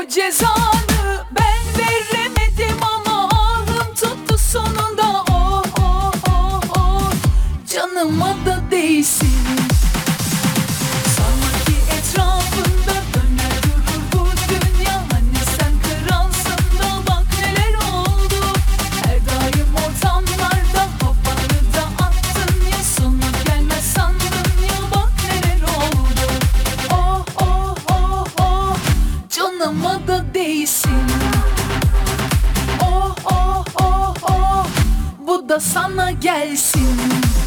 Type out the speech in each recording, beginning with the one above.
O cezanı ben veremedim ama ahım tuttu sonunda. Oh oh oh oh, canıma da değsin. Sanki etrafında döner durur bu dünya. Hani sen kralsın da bak neler oldu. Her daim ortamlarda havanı da attın ya. Sonu gelmez sandın ya, bak neler oldu. Oh oh oh oh, canıma da değsin. Oh oh oh oh, bu da sana gelsin.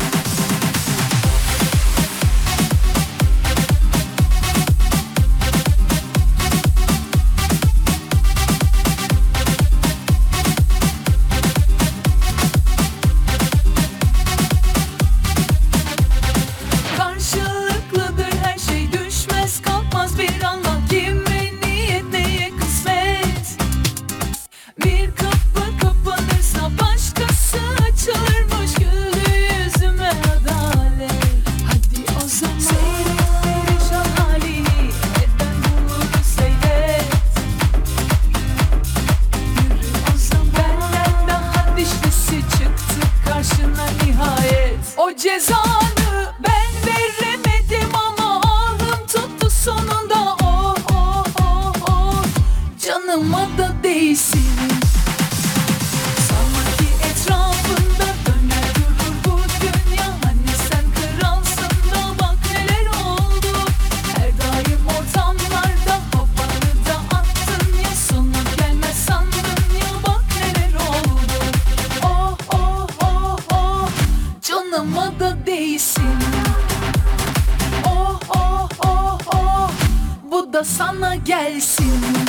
Karşılıklıdır her şey, düşmez kalkmaz bir anda. Kime niyet neye kısmet. Bir kapı kapanırsa başkası açılırmış. Güldü yüzüme adalet. Hadi o zaman seyret perişan halini, neden bunu seyret. Yürü o zaman, benden daha dişlisi çıktı karşına nihayet. O cezanı ben veremedim ama ahım tuttu sonunda. Oh oh oh oh, canıma da değsin. Sanki etrafında döner durur bu dünya. Hani sen kralsın da bak neler oldu. Her daim ortamlarda havanı da attın ya. Sonu gelmez sandın ya, bak neler oldu. Oh oh oh oh, canıma da değsin. Oh oh oh oh, bu da sana gelsin.